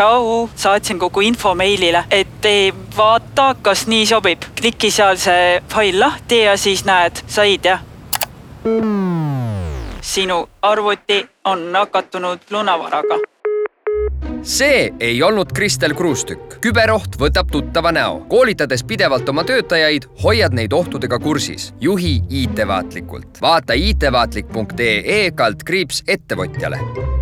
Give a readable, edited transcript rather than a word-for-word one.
tšau, saatsin kogu info meilile, et vaata, kas nii sobib. Kliki seal see fail lahti ja siis näed, said ja sinu arvuti on nakatunud lunavaraga. See ei olnud Kristel Kruustükk. Küberoht võtab tuttava näo. Koolitades pidevalt oma töötajaid, hoiad neid ohtudega kursis. Juhi IT-vaatlikult. Vaata itvaatlik.ee/ettevõtjale.